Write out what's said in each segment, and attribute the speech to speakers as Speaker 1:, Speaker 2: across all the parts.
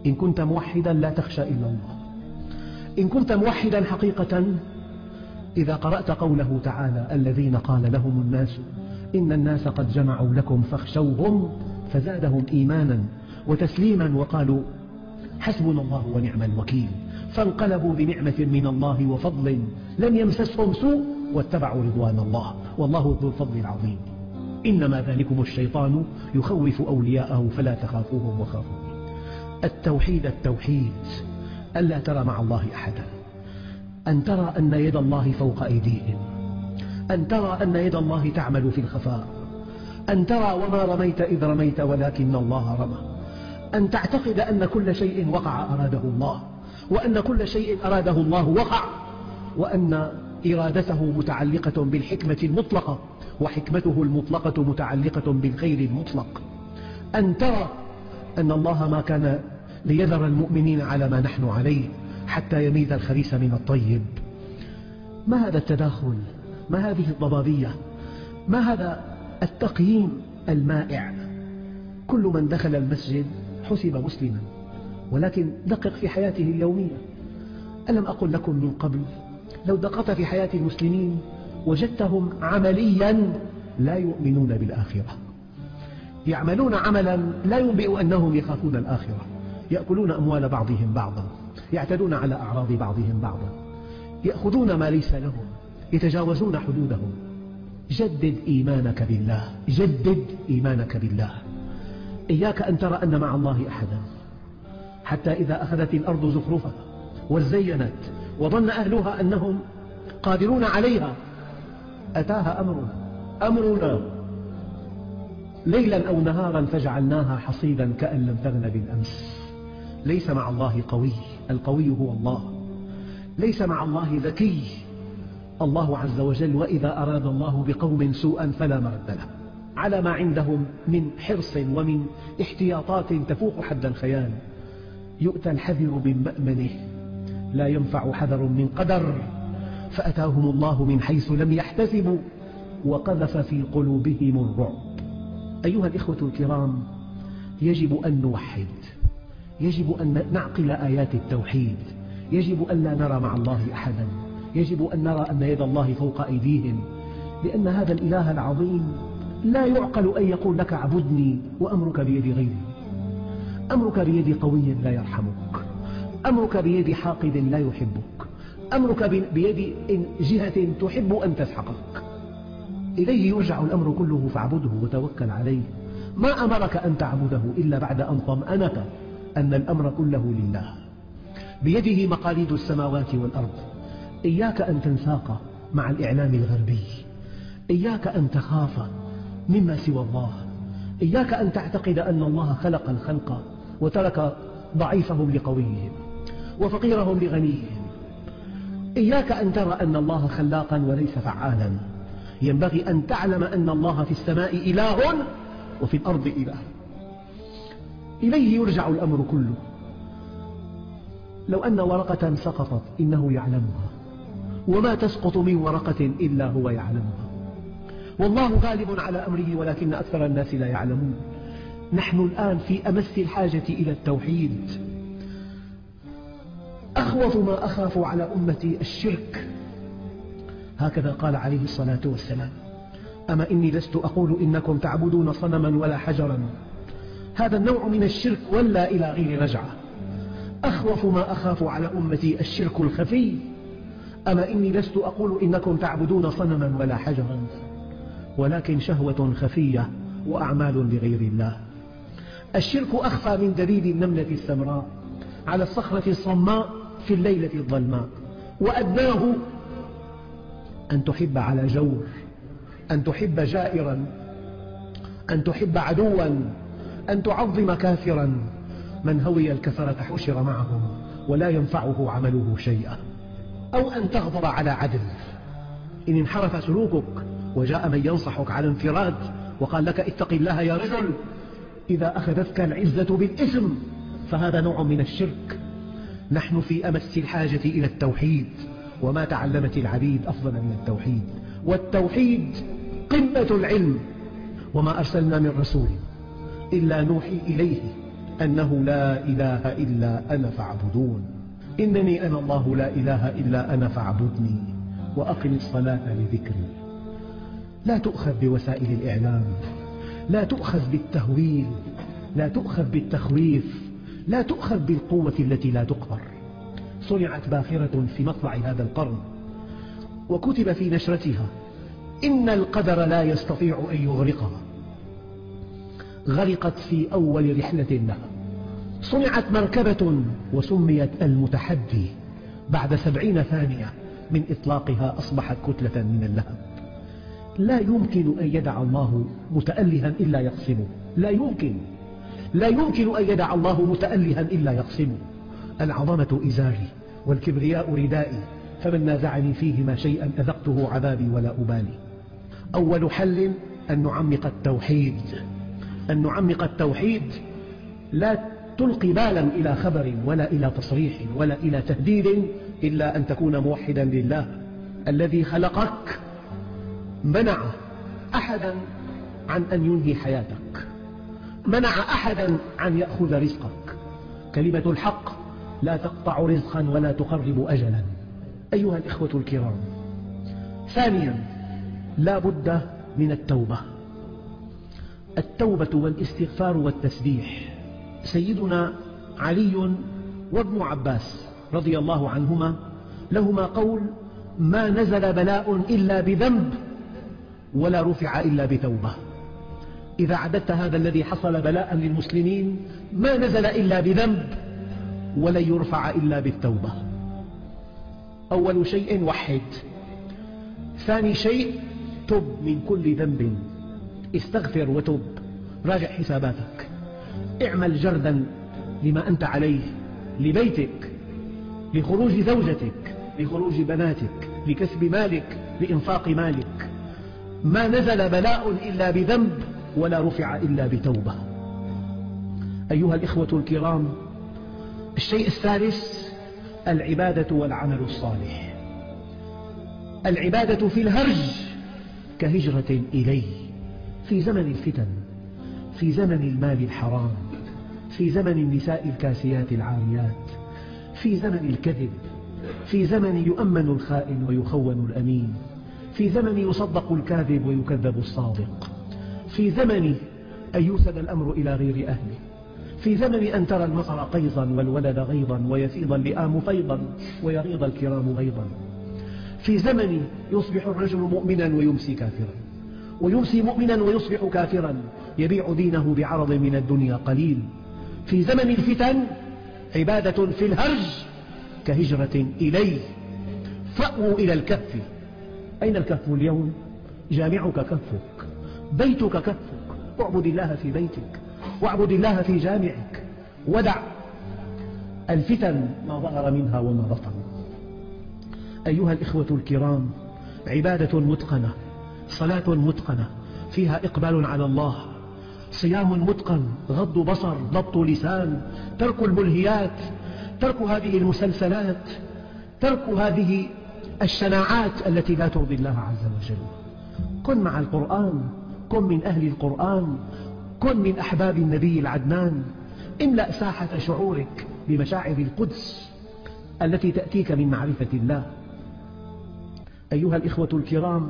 Speaker 1: إن كنت موحدا لا تخشى إلا الله. إن كنت موحدا حقيقة، إذا قرأت قوله تعالى: الذين قال لهم الناس إن الناس قد جمعوا لكم فاخشوهم، فزادهم إيمانا وتسليما وقالوا حسبنا الله ونعم الوكيل، فانقلبوا بنعمة من الله وفضل لم يمسسهم سوء واتبعوا رضوان الله والله ذو الفضل العظيم. إنما ذلكم الشيطان يخوف أولياءه فلا تخافوهم وخافون. التوحيد ألا ترى مع الله أحدا، أن ترى أن يد الله فوق أيديهم، أن ترى أن يد الله تعمل في الخفاء، أن ترى وما رميت إذ رميت ولكن الله رمى، أن تعتقد أن كل شيء وقع أراده الله، وأن كل شيء أراده الله وقع، وأن إرادته متعلقة بالحكمة المطلقة، وحكمته المطلقة متعلقة بالخير المطلق. أن ترى أن الله ما كان ليذر المؤمنين على ما نحن عليه حتى يميز الخبيث من الطيب. ما هذا التداخل؟ ما هذه الضبابية؟ ما هذا التقييم المائع؟ كل من دخل المسجد حسب مسلما، ولكن دقق في حياته اليومية. ألم أقل لكم من قبل لو دققت في حياة المسلمين وجدتهم عمليا لا يؤمنون بالآخرة، يعملون عملا لا ينبئ أنهم يخافون الآخرة، يأكلون أموال بعضهم بعضا، يعتدون على أعراض بعضهم بعضا، يأخذون ما ليس لهم، يتجاوزون حدودهم. جدد إيمانك بالله، جدد إيمانك بالله. إياك أن ترى أن مع الله أحدا، حتى إذا أخذت الأرض زخرفها وزينت وظن أهلها أنهم قادرون عليها أتاها أمرنا ليلا أو نهارا فجعلناها حصيدا كأن لم تغن بالأمس. ليس مع الله قوي، القوي هو الله. ليس مع الله ذكي، الله عز وجل وإذا أراد الله بقوم سوءا فلا مرد له، على ما عندهم من حرص ومن احتياطات تفوق حد الخيال. يؤتى الحذر من مأمنه، لا ينفع حذر من قدر، فأتاهم الله من حيث لم يحتسبوا وقذف في قلوبهم الرعب. أيها الإخوة الكرام، يجب أن نوحد، يجب أن نعقل آيات التوحيد، يجب أن لا نرى مع الله أحدا، يجب أن نرى أن يد الله فوق أيديهم، لأن هذا الإله العظيم لا يعقل أن يقول لك اعبدني وأمرك بيد غيري. أمرك بيد قوي لا يرحمك، أمرك بيد حاقد لا يحبك، أمرك بيد جهة تحب أن تسحقك. إليه يرجع الأمر كله فاعبده وتوكل عليه. ما أمرك أن تعبده إلا بعد أن طمأنك أن الأمر كله لله، بيده مقاليد السماوات والأرض. إياك أن تنساق مع الإعلام الغربي، إياك أن تخاف مما سوى الله، إياك أن تعتقد أن الله خلق الخلق وترك ضعيفهم لقويهم وفقيرهم لغنيهم. إياك أن ترى أن الله خلاقا وليس فعالا. ينبغي أن تعلم أن الله في السماء إله وفي الأرض إله، إليه يرجع الأمر كله. لو أن ورقة سقطت إنه يعلمها، وما تسقط من ورقة إلا هو يعلمها. والله غالب على أمره ولكن أكثر الناس لا يعلمون. نحن الآن في أمس الحاجة إلى التوحيد. أخوف ما أخاف على أمتي الشرك، هكذا قال عليه الصلاة والسلام: أما إني لست أقول إنكم تعبدون صنما ولا حجرا. هذا النوع من الشرك ولا إلى غير رجعة. أخوف ما أخاف على أمتي الشرك الخفي. أما إني لست أقول إنكم تعبدون صنما ولا حجرا، ولكن شهوة خفية وأعمال لغير الله. الشرك أخفى من دليل النملة السمراء على الصخرة الصماء في الليلة الظلماء، وأدناه أن تحب على جور، أن تحب جائرا، أن تحب عدوا، أن تعظم كافرا. من هوي الكفرة حشر معهم ولا ينفعه عمله شيئا. أو أن تغضب على عدل، إن انحرف سلوكك وجاء من ينصحك على انفراد وقال لك اتق الله يا رجل، إذا أخذتك العزة بالإثم فهذا نوع من الشرك. نحن في أمس الحاجة إلى التوحيد، وما تعلمت العبيد أفضل من التوحيد، والتوحيد قمة العلم. وما أرسلنا من رسول إلا نوحي إليه أنه لا إله إلا أنا فاعبدون. إنني أنا الله لا إله إلا أنا فاعبدني وأقم الصلاة لذكري. لا تؤخذ بوسائل الإعلام، لا تؤخذ بالتهويل، لا تؤخذ بالتخويف، لا تؤخذ بالقوة التي لا تقهر. صنعت باخرة في مطلع هذا القرن وكتب في نشرتها: إن القدر لا يستطيع أن يغرقها. غرقت في أول رحلة لها. صنعت مركبة وسميت المتحدي، بعد 70 ثانية من إطلاقها أصبحت كتلة من اللهب. لا يمكن أن يدع الله متألها إلا يقسمه، لا يمكن أن يدع الله متألها إلا يقسمه. العظمة إزاري والكبرياء ردائي، فمن نازعني فيهما شيئا أذقته عذابي ولا أبالي. أول حل أن نعمق التوحيد، أن نعمق التوحيد. لا تلقي بالا إلى خبر ولا إلى تصريح ولا إلى تهديد إلا أن تكون موحدا لله. الذي خلقك منع أحدا عن أن ينهي حياتك، منع أحدا عن يأخذ رزقك. كلمة الحق لا تقطع رزقا ولا تقرب أجلا. أيها الإخوة الكرام، ثانيا لا بد من التوبة. التوبة والاستغفار والتسبيح. سيدنا علي وابن عباس رضي الله عنهما لهما قول: ما نزل بلاء إلا بذنب ولا رفع إلا بتوبة. إذا عددت هذا الذي حصل بلاء للمسلمين، ما نزل إلا بذنب ولن يرفع إلا بالتوبة. أول شيء وحد. ثاني شيء تب من كل ذنب، استغفر وتب، راجع حساباتك، اعمل جردا لما أنت عليه، لبيتك، لخروج زوجتك، لخروج بناتك، لكسب مالك، لإنفاق مالك. ما نزل بلاء إلا بذنب ولا رفع إلا بتوبة. أيها الإخوة الكرام، الشيء الثالث العبادة والعمل الصالح. العبادة في الهرج كهجرة إليه. في زمن الفتن، في زمن المال الحرام، في زمن النساء الكاسيات العاريات، في زمن الكذب، في زمن يؤمن الخائن ويخون الأمين، في زمن يصدق الكاذب ويكذب الصادق، في زمن أن يوسد الأمر إلى غير أهله، في زمن أن ترى المطر قيظا والولد غيظا ويفيض اللئام فيضا ويغيض الكرام غيظا، في زمن يصبح الرجل مؤمنا ويمسي كافرا، ويمسي مؤمنا ويصبح كافرا، يبيع دينه بعرض من الدنيا قليل. في زمن الفتن عبادة في الهرج كهجرة إليه. فأووا إلى الكف. أين الكف اليوم؟ جامعك كفك، بيتك كفك. اعبد الله في بيتك، واعبد الله في جامعك، ودع الفتن ما ظهر منها وما بطن. أيها الإخوة الكرام، عبادة متقنة، صلاة متقنة فيها إقبال على الله، صيام متقن، غض بصر، ضبط لسان، ترك الملهيات، ترك هذه المسلسلات، ترك هذه الشناعات التي لا ترضي الله عز وجل. كن مع القرآن، كن من أهل القرآن، كن من أحباب النبي العدنان. املأ ساحة شعورك بمشاعر القدس التي تأتيك من معرفة الله. أيها الإخوة الكرام،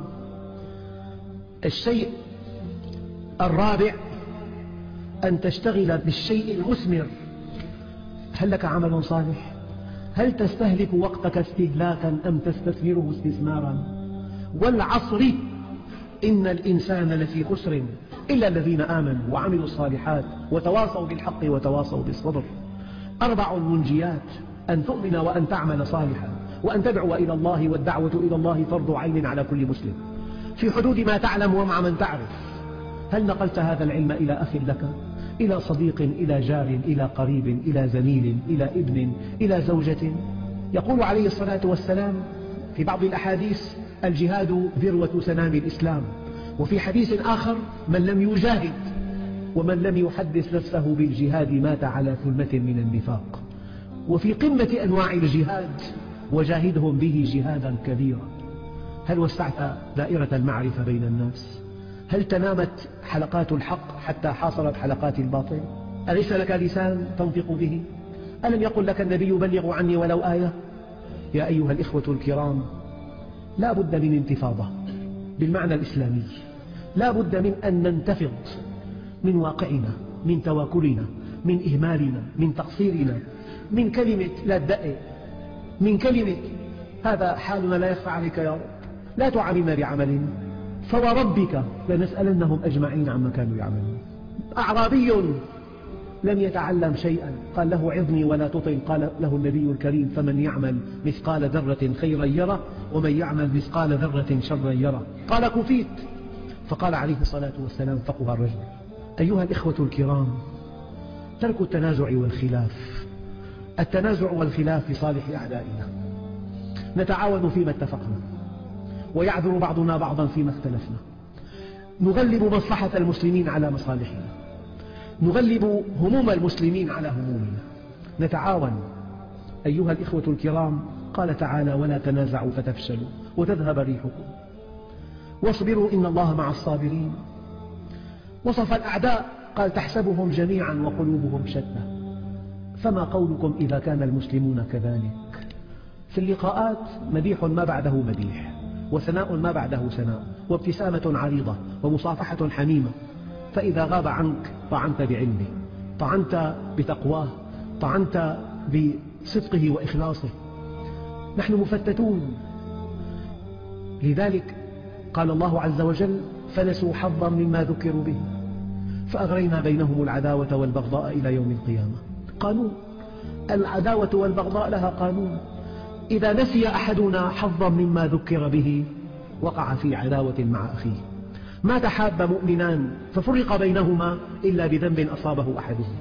Speaker 1: الشيء الرابع أن تشتغل بالشيء المثمر. هل لك عمل صالح؟ هل تستهلك وقتك استهلاكا أم تستثمره استثمارا؟ والعصر إن الإنسان لفي خسر إلا الذين آمنوا وعملوا الصالحات وتواصوا بالحق وتواصوا بالصبر. 4 منجيات: أن تؤمن وأن تعمل صالحا، وأن تدعو إلى الله، والدعوة إلى الله فرض عين على كل مسلم في حدود ما تعلم ومع من تعرف. هل نقلت هذا العلم إلى أخ لك، إلى صديق، إلى جار، إلى قريب، إلى زميل، إلى ابن، إلى زوجة؟ يقول عليه الصلاة والسلام في بعض الأحاديث: الجهاد ذروة سنام الإسلام. وفي حديث آخر: من لم يجاهد ومن لم يحدث نفسه بالجهاد مات على ثلمة من النفاق. وفي قمة أنواع الجهاد: وجاهدهم به جهادا كبيرا. هل وسعت دائرة المعرفة بين الناس؟ هل تنامت حلقات الحق حتى حاصرت حلقات الباطل؟ أليس لك لسان تنطق به؟ ألم يقل لك النبي بلغوا عني ولو آية؟ يا أيها الإخوة الكرام، لا بد من انتفاضة بالمعنى الإسلامي، لا بد من أن ننتفض من واقعنا، من تواكلنا، من إهمالنا، من تقصيرنا، من كلمة لا تدقق، من كلمة هذا حالنا لا يخفى عليك يا رب، لا تعاملنا بعمل فوربك لنسألنهم أجمعين عما كانوا يعملون. أعرابي لم يتعلم شيئا قال له عظني ولا تطل، قال له النبي الكريم فمن يعمل مثقال ذرة خيرا يره ومن يعمل مثقال ذرة شرا يره، قال كفيت. فقال عليه الصلاة والسلام فقه الرجل. أيها الإخوة الكرام، ترك التنازع والخلاف، التنازع والخلاف لصالح أعدائنا، نتعاون فيما اتفقنا ويعذر بعضنا بعضا فيما اختلفنا، نغلب مصلحة المسلمين على مصالحنا، نغلب هموم المسلمين على همومنا، نتعاون. أيها الإخوة الكرام، قال تعالى ولا تنازعوا فتفشلوا وتذهب ريحكم واصبروا إن الله مع الصابرين. وصف الأعداء قال تحسبهم جميعا وقلوبهم شتى. فما قولكم إذا كان المسلمون كذلك؟ في اللقاءات مديح ما بعده مديح، وثناء ما بعده ثناء، وابتسامة عريضة، ومصافحة حميمة. فإذا غاب عنك طعنت بعلمه، طعنت بتقواه، طعنت بصدقه وإخلاصه. نحن مفتتون. لذلك قال الله عز وجل فنسوا حظا مما ذكروا به فأغرينا بينهم العداوة والبغضاء إلى يوم القيامة. قانون العداوة والبغضاء لها قانون. إذا نسي أحدنا حظا مما ذكر به وقع في عداوة مع أخيه. ما تحاب مؤمنان ففرق بينهما إلا بذنب أصابه أحدهما.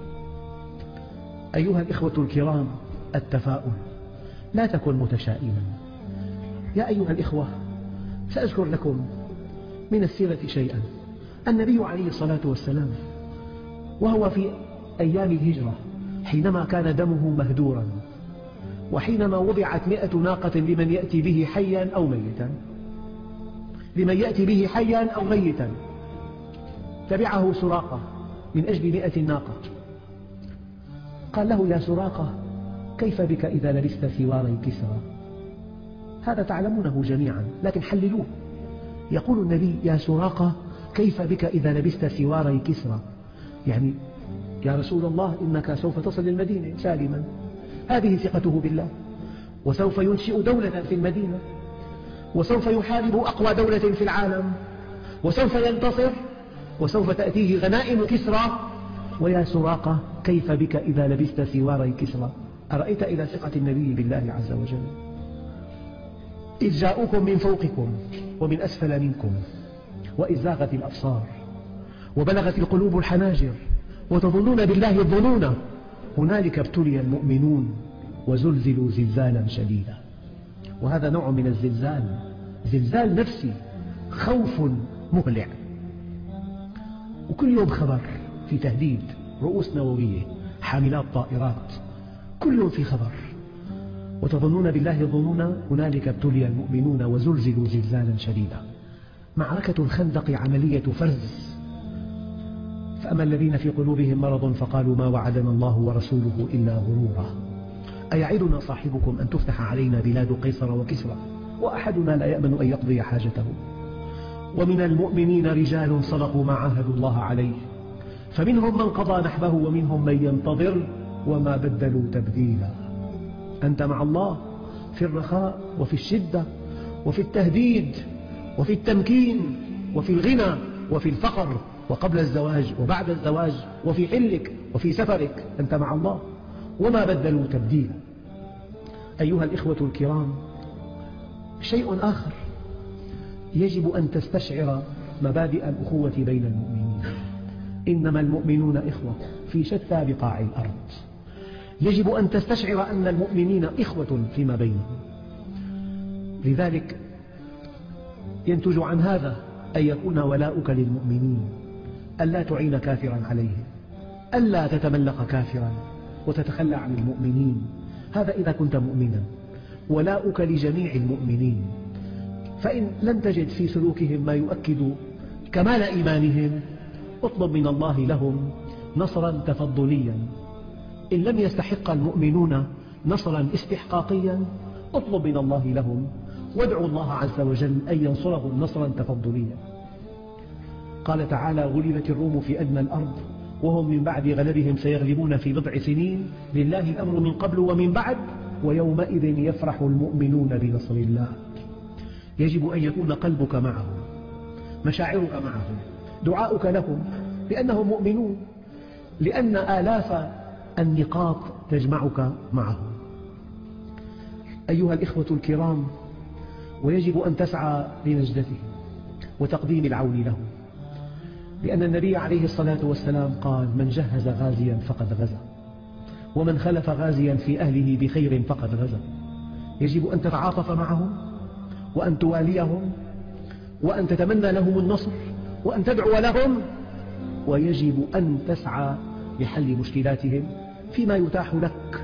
Speaker 1: أيها الإخوة الكرام، التفاؤل، لا تكن متشائما. يا أيها الإخوة، سأذكر لكم من السيرة شيئا. النبي عليه الصلاة والسلام وهو في أيام الهجرة حينما كان دمه مهدورا، وحينما وضعت 100 ناقة لمن يأتي به حيا أو ميتا، لمن يأتي به حيا أو ميتا، تبعه سراقة من أجل 100 ناقة. قال له يا سراقة كيف بك إذا لبست سواري كسرى؟ هذا تعلمونه جميعا لكن حللوه. يقول النبي يا سراقة كيف بك إذا لبست سواري كسرى؟ يعني يا رسول الله إنك سوف تصل المدينة سالما. هذه ثقته بالله، وسوف ينشئ دولة في المدينة، وسوف يحارب أقوى دولة في العالم، وسوف ينتصر، وسوف تأتيه غنائم كسرى. ويا سراقة كيف بك إذا لبست سواري كسرى؟ أرأيت إلى ثقة النبي بالله عز وجل؟ إذ جاءوكم من فوقكم ومن أسفل منكم وإذ زاغت الأبصار وبلغت القلوب الحناجر وتظنون بالله الظنون هنالك ابتلي المؤمنون وزلزلوا زلزالا شديدا. وهذا نوع من الزلزال، زلزال نفسي، خوف مهلع. وكل يوم خبر في تهديد، رؤوس نووية، حاملات طائرات، كل في خبر. وتظنون بالله الظنون هنالك ابتلي المؤمنون وزلزلوا زلزالا شديدا. معركة الخندق عملية فرز. فأما الذين في قلوبهم مرض فقالوا ما وعدنا الله ورسوله إلا غرورا. أيعدنا صاحبكم أن تفتح علينا بلاد قيصر وكسرى وأحدنا لا يأمن أن يقضي حاجته؟ ومن المؤمنين رجال صدقوا ما عاهدوا الله عليه فمنهم من قضى نحبه ومنهم من ينتظر وما بدلوا تبديلا. أنت مع الله في الرخاء وفي الشدة وفي التهديد وفي التمكين وفي الغنى وفي الفقر وقبل الزواج وبعد الزواج وفي حلك وفي سفرك، أنت مع الله وما بدلوا تبديلا. أيها الإخوة الكرام، شيء آخر يجب أن تستشعر مبادئ الأخوة بين المؤمنين. إنما المؤمنون إخوة في شتى بقاع الأرض. يجب أن تستشعر أن المؤمنين إخوة فيما بينهم. لذلك ينتج عن هذا أن يكون ولاؤك للمؤمنين، ألا تعين كافرا عليهم، ألا تتملق كافرا وتتخلى عن المؤمنين. هذا إذا كنت مؤمنا. ولاؤك لجميع المؤمنين. فإن لم تجد في سلوكهم ما يؤكد كمال إيمانهم اطلب من الله لهم نصرا تفضليا. إن لم يستحق المؤمنون نصرا استحقاقيا اطلب من الله لهم وادعوا الله عز وجل أن ينصرهم نصرا تفضليا. قال تعالى: غلبت الروم في أدنى الأرض وهم من بعد غلبهم سيغلبون في بضع سنين لله الأمر من قبل ومن بعد ويومئذ يفرح المؤمنون بنصر الله. يجب أن يكون قلبك معهم، مشاعرك معهم، دعاؤك لهم، لأنهم مؤمنون، لأن آلاف النقاط تجمعك معهم. أيها الإخوة الكرام، ويجب أن تسعى لنجدتهم وتقديم العون لهم، لأن النبي عليه الصلاة والسلام قال: من جهز غازيا فقد غزا، ومن خلف غازيا في أهله بخير فقد غزا. يجب أن تتعاطف معهم وأن تواليهم وأن تتمنى لهم النصر وأن تدعو لهم، ويجب أن تسعى لحل مشكلاتهم فيما يتاح لك.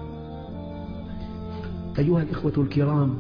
Speaker 1: أيها الإخوة الكرام،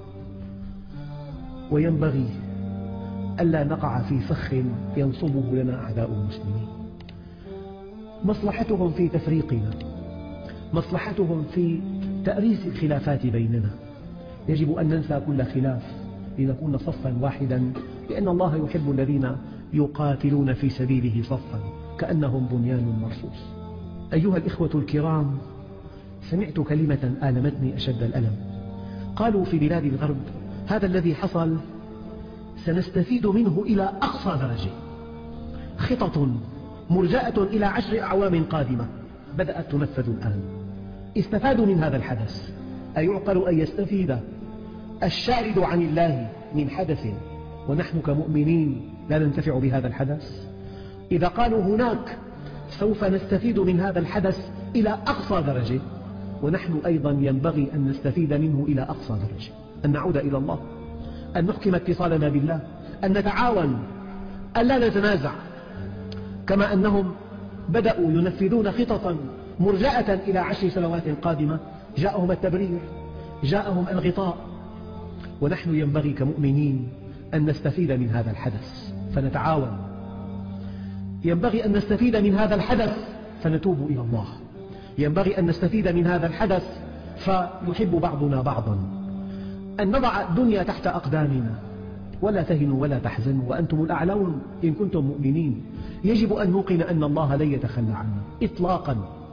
Speaker 1: وينبغي ألا نقع في فخ ينصبه لنا أعداء المسلمين. مصلحتهم في تفريقنا، مصلحتهم في تأريس الخلافات بيننا. يجب أن ننسى كل خلاف لنكون صفا واحدا، لأن الله يحب الذين يقاتلون في سبيله صفا كأنهم بنيان مرصوص. أيها الإخوة الكرام، سمعت كلمة آلمتني أشد الألم. قالوا في بلاد الغرب: هذا الذي حصل سنستفيد منه إلى أقصى درجة. خطط مرجأة إلى 10 أعوام قادمة بدأت تنفذ الآن. استفادوا من هذا الحدث. أيعقل أن يستفيد الشارد عن الله من حدث ونحن كمؤمنين لا ننتفع بهذا الحدث؟ إذا قالوا هناك سوف نستفيد من هذا الحدث إلى أقصى درجة، ونحن أيضا ينبغي أن نستفيد منه إلى أقصى درجة، أن نعود إلى الله، أن نحكم اتصالنا بالله، أن نتعاون، أن لا نتنازع. كما أنهم بدأوا ينفذون خططا مرجأة إلى 10 سنوات قادمة، جاءهم التبرير، جاءهم الغطاء، ونحن ينبغي كمؤمنين أن نستفيد من هذا الحدث فنتعاون. ينبغي أن نستفيد من هذا الحدث فنتوب إلى الله. ينبغي أن نستفيد من هذا الحدث فيحب بعضنا بعضا. أن نضع الدنيا تحت أقدامنا، ولا تهنوا ولا تحزنوا وأنتم الأعلون إن كنتم مؤمنين. يجب أن نوقن أن الله لن يتخلى عنا إطلاقا.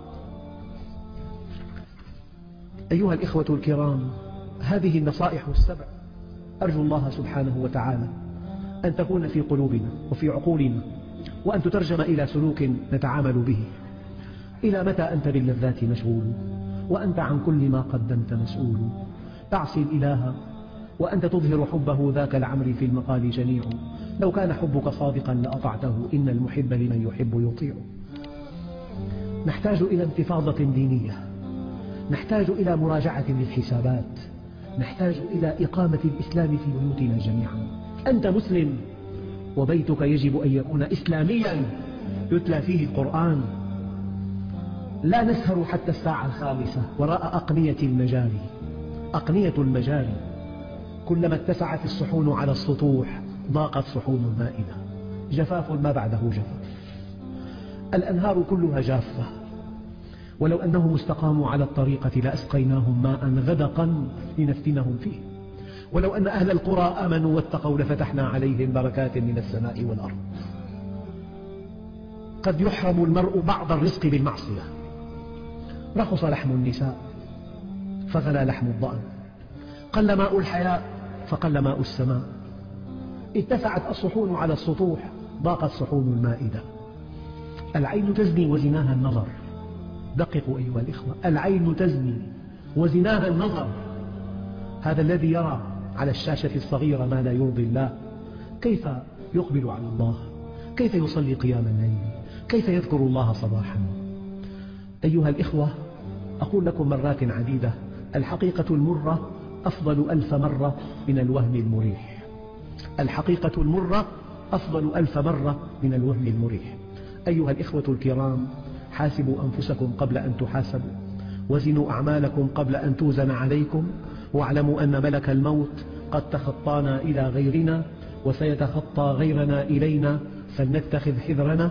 Speaker 1: أيها الإخوة الكرام، هذه النصائح السبع أرجو الله سبحانه وتعالى أن تكون في قلوبنا وفي عقولنا، وأن تترجم إلى سلوك نتعامل به. إلى متى أنت باللذات مشغول وأنت عن كل ما قدمت مسؤول؟ تعصي الإله وأنت تظهر حبه، ذاك العمر في المقال جميع. لو كان حبك صادقا لأطعته، إن المحب لمن يحب يطيع. نحتاج إلى انتفاضة دينية، نحتاج إلى مراجعة للحسابات، نحتاج إلى إقامة الإسلام في بيوتنا جميعا. أنت مسلم وبيتك يجب أن يكون إسلاميا يتلى فيه القرآن. لا نسهر حتى الساعة 5 وراء أقنية المجاري. أقنية المجاري كلما اتسعت الصحون على السطوح ضاقت صحون المائدة. جفاف ما بعده جفاف. الأنهار كلها جافة، ولو أنهم استقاموا على الطريقة لأسقيناهم ماء غدقا لنفتنهم فيه. ولو أن أهل القرى آمنوا واتقوا لفتحنا عليهم بركات من السماء والأرض. قد يحرم المرء بعض الرزق بالمعصية. رخص لحم النساء فغلى لحم الضأن، قل ماء الحياء فقل ماء السماء. اتسعت الصحون على السطوح ضاقت صحون المائدة. العين تزني وزناها النظر. دققوا أيها الإخوة، العين تزني وزناها النظر. هذا الذي يرى على الشاشة الصغيرة ما لا يرضي الله كيف يقبل على الله؟ كيف يصلي قيام الليل؟ كيف يذكر الله صباحا؟ أيها الإخوة، أقول لكم مرات عديدة: الحقيقة المرة أفضل 1000 مرة من الوهم المريح. الحقيقة المرة أفضل 1000 مرة من الوهم المريح. أيها الإخوة الكرام، حاسبوا أنفسكم قبل أن تحاسبوا، وزنوا أعمالكم قبل أن توزن عليكم، واعلموا أن ملك الموت قد تخطانا إلى غيرنا وسيتخطى غيرنا إلينا، فلنتخذ حذرنا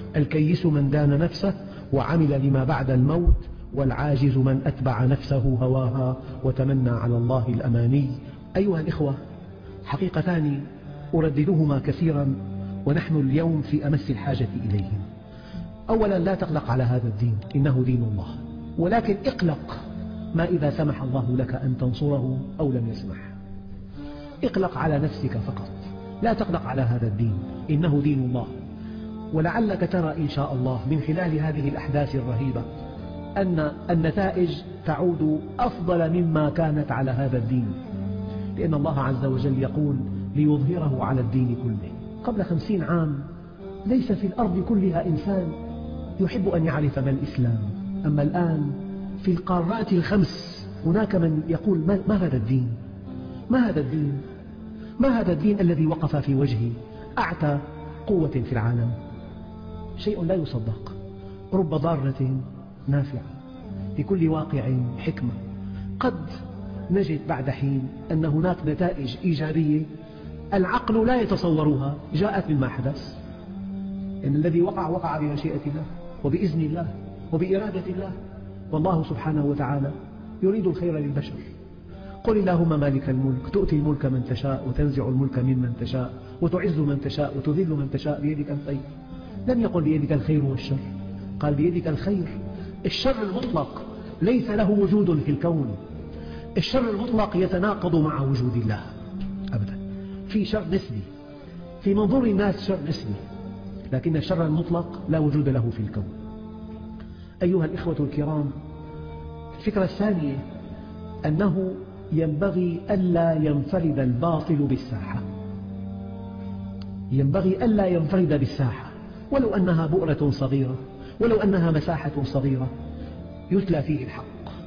Speaker 1: الكيس من دان نفسه وعمل لما بعد الموت، والعاجز من أتبع نفسه هواها وتمنى على الله الأماني. أيها الإخوة، حقيقتان أرددهما كثيرا ونحن اليوم في أمس الحاجة إليهم. أولا، لا تقلق على هذا الدين، إنه دين الله، ولكن اقلق ما إذا سمح الله لك أن تنصره أو لم يسمح. اقلق على نفسك فقط، لا تقلق على هذا الدين، إنه دين الله. ولعلك ترى إن شاء الله من خلال هذه الأحداث الرهيبة أن النتائج تعود أفضل مما كانت على هذا الدين، لأن الله عز وجل يقول ليظهره على الدين كله. قبل 50 عام ليس في الأرض كلها إنسان يحب أن يعرف ما الإسلام، أما الآن في القارات الخمس هناك من يقول ما هذا الدين؟ ما هذا الدين؟ ما هذا الدين الذي وقف في وجه أعتى قوة في العالم؟ شيء لا يصدق. رب ضارة نافعة، لكل واقع حكمة. قد نجد بعد حين أن هناك نتائج إيجابية العقل لا يتصورها جاءت مما حدث، إن الذي وقع بمشيئة الله وبإذن الله وبإرادة الله، والله سبحانه وتعالى يريد الخير للبشر. قل اللهم مالك الملك تؤتي الملك من تشاء وتنزع الملك ممن تشاء وتعز من تشاء وتذل من تشاء بيدك الخير. لم يقل بيدك الخير والشر، قال بيدك الخير. الشر المطلق ليس له وجود في الكون، الشر المطلق يتناقض مع وجود الله أبدا. في شر نسبي في منظور الناس، شر نسبي، لكن الشر المطلق لا وجود له في الكون. أيها الإخوة الكرام، الفكرة الثانية أنه ينبغي ألا ينفرد الباطل بالساحة، ينبغي ألا ينفرد بالساحة، ولو أنها بؤرة صغيرة، ولو أنها مساحة صغيرة يتلى فيه الحق.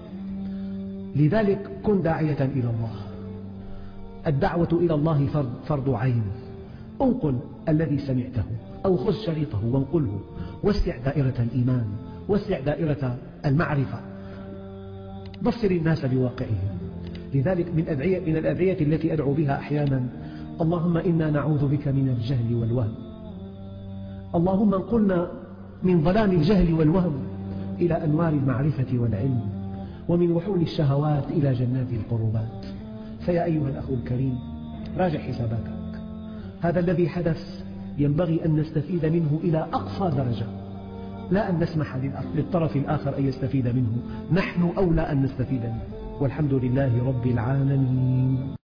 Speaker 1: لذلك كن داعية إلى الله. الدعوة إلى الله فرض عين. انقل الذي سمعته أو خذ شريطه وانقله، وسع دائرة الإيمان، وسع دائرة المعرفة، بصر الناس بواقعهم. لذلك من الأدعية التي أدعو بها أحيانا: اللهم إنا نعوذ بك من الجهل والوهم. اللهم انقلنا من ظلام الجهل والوهم إلى أنوار المعرفة والعلم، ومن وحول الشهوات إلى جنات القربات. فيا أيها الأخ الكريم، راجع حساباتك. هذا الذي حدث ينبغي أن نستفيد منه إلى أقصى درجة، لا أن نسمح للطرف الآخر أن يستفيد منه، نحن أولى أن نستفيد منه. والحمد لله رب العالمين.